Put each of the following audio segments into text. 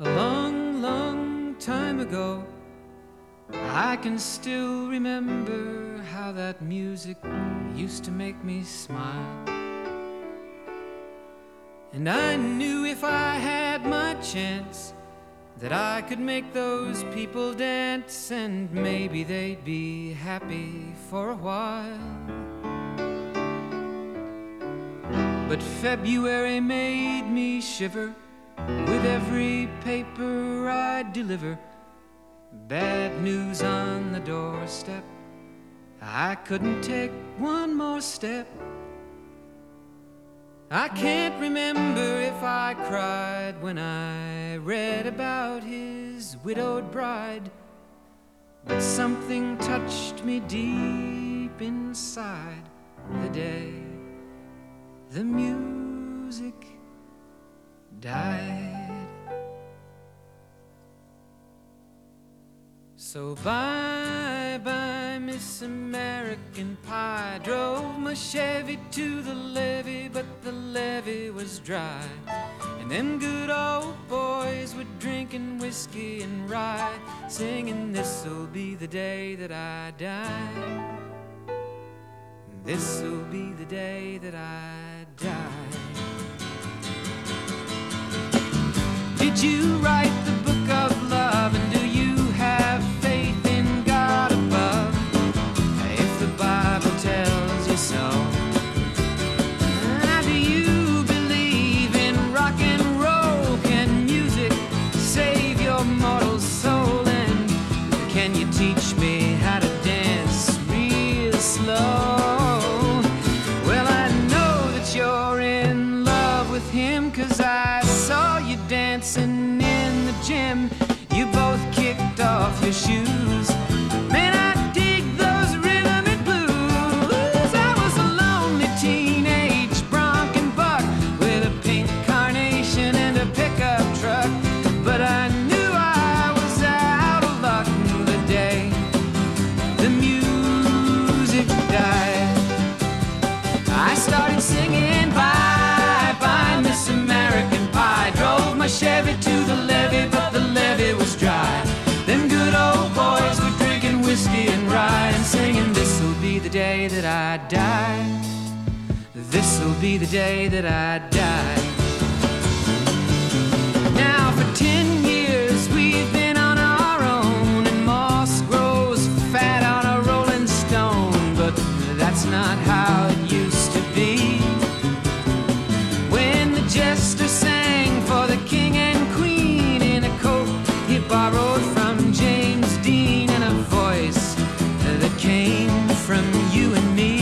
A long, long time ago, I can still remember how that music used to make me smile. And I knew if I had my chance that I could make those people dance, and maybe they'd be happy for a while. But February made me shiver with every paper I'd deliver. Bad news on the doorstep, I couldn't take one more step. I can't remember if I cried when I read about his widowed bride, but something touched me deep inside the day the music died. So bye-bye, Miss American Pie. Drove my Chevy to the levee, but the levee was dry. And them good old boys were drinking whiskey and rye, singing, "This'll be the day that I die. This'll be the day that I die." Did you write the book of love, and do you have faith in God above? If the Bible tells you so, do you believe in rock and roll? Can music save your mortal soul? And can you teach me how to dance real slow? Well, I know that you're in love with him, 'cause I saw you dancing in the gym. You both kicked off your shoes. Man, I dig those rhythm and blues. I was a lonely teenage bronc and buck with a pink carnation and a pickup truck, but I knew I was out of luck the day the music died. I started singing bye-bye, Miss American Pie. Drove my Chevy to the levee, but the levee was dry. Them good old boys were drinking whiskey and rye, and singing, "This'll be the day that I die. This'll be the day that I die." Now for 10 years we've been on our own, and moss grows fat on a rolling stone, but that's not how it used to be. When the jester sang for the king and queen in a coat he borrowed from James Dean, and a voice that came from you and me.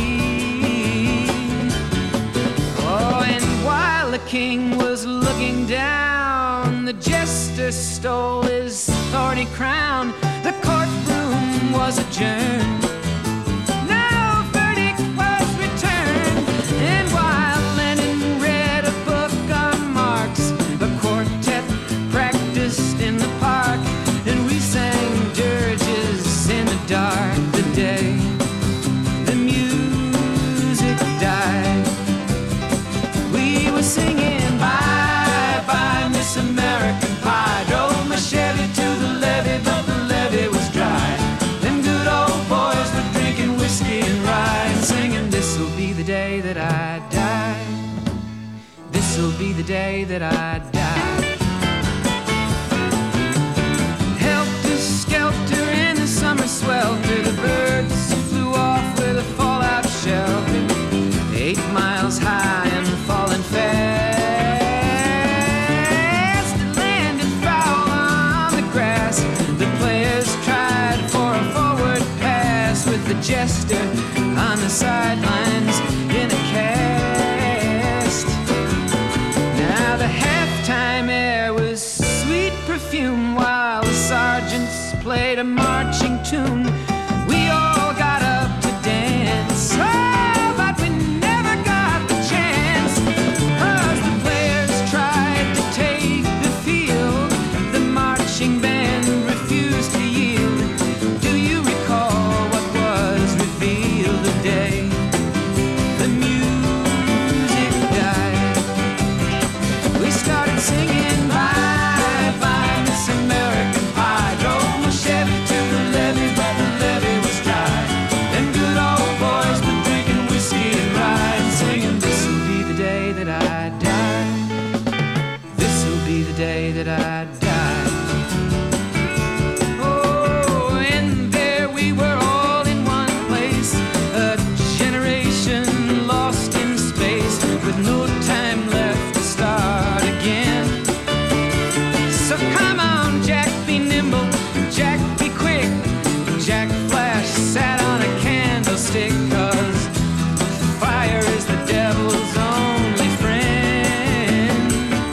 Oh, and while the king was looking down, the jester stole his thorny crown. The courtroom was adjourned. No verdict was returned. And while Lenin read a book on Marx, the quartet practiced in the park, and we sang dirges in the dark the day the music died. We were singing bye-bye, Miss American Pie. Drove my Chevy to the levee, but the levee was dry. Them good old boys were drinking whiskey and rye, and singing, "This'll be the day that I die. This'll be the day that I die." Helter-skelter in the summer swelter, the birds flew off with a fallout shelter. 8 miles high and falling fast. It landed foul on the grass. The players tried for a forward pass, with the jester on the sidelines in a cast. Now the halftime air was sweet perfume, while the sergeants played a marching tune. We all got up to dance, oh, but we never got the chance, 'cause the players tried to take the field. The marching band refused to yield. Do you recall what was revealed the day the music died? We started singing bye-bye, day that I died. Oh, and there we were all in one place, a generation lost in space, with no time left to start again. So come on, Jack, be nimble, Jack, be quick. Jack Flash sat on a candlestick, 'cause fire is the devil's only friend.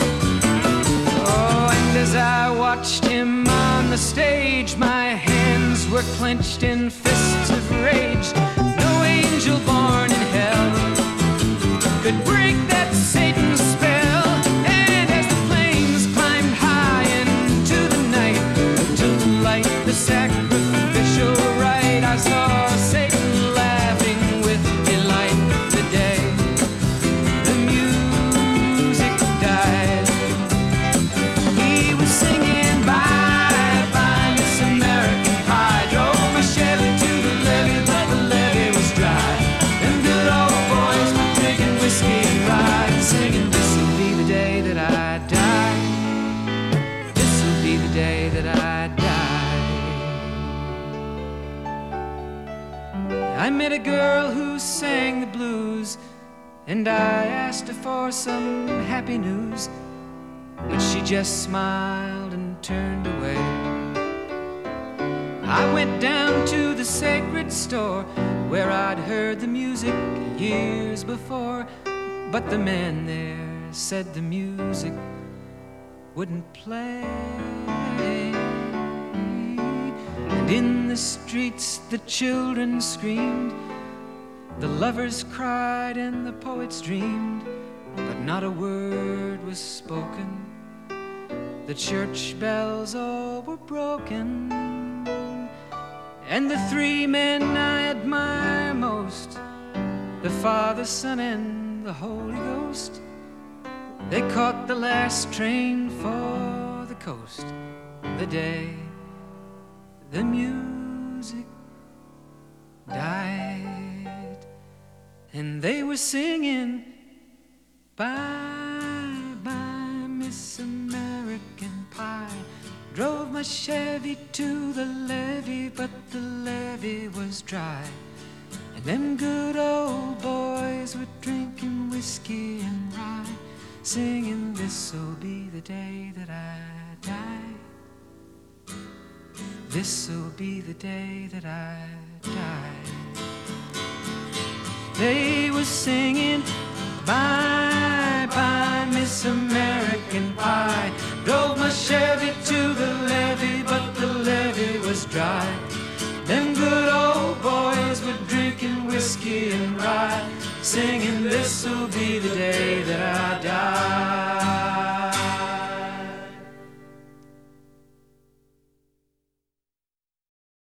Oh, and as I watched him on the stage, my hands were clenched in fists of rage. No angel born in hell could break that Satan's spell. And as the flames climbed high into the night to light the sacrificial rite, I saw Satan laughing with delight the day the music died. He was singing bye bye Miss American Pie, drove my Chevy to the levee, but the levee was dry. Them good old boys were drinking whiskey and rye, singing, this'll be the day that I die. This'll be the day that I die. I met a girl who sang the blues, and I asked her for some happy news, but she just smiled and turned away. I went down to the sacred store where I'd heard the music years before, but the man there said the music wouldn't play. And in the streets the children screamed, the lovers cried and the poets dreamed, but not a word was spoken. The church bells all were broken, and the three men I admire most, the Father, Son, and the Holy Ghost, they caught the last train for the coast the day the music died. And they were singing bye bye Miss American Pie, drove my Chevy to the levee, but the levee was dry. And them good old boys were drinking whiskey and rye, singing, this'll be the day that I die. This'll be the day that I die. They were singing bye bye Miss American Pie, drove my Chevy to the levee, but the levee was dry. Them good old boys were drinking whiskey and rye, singing, this'll be the day that I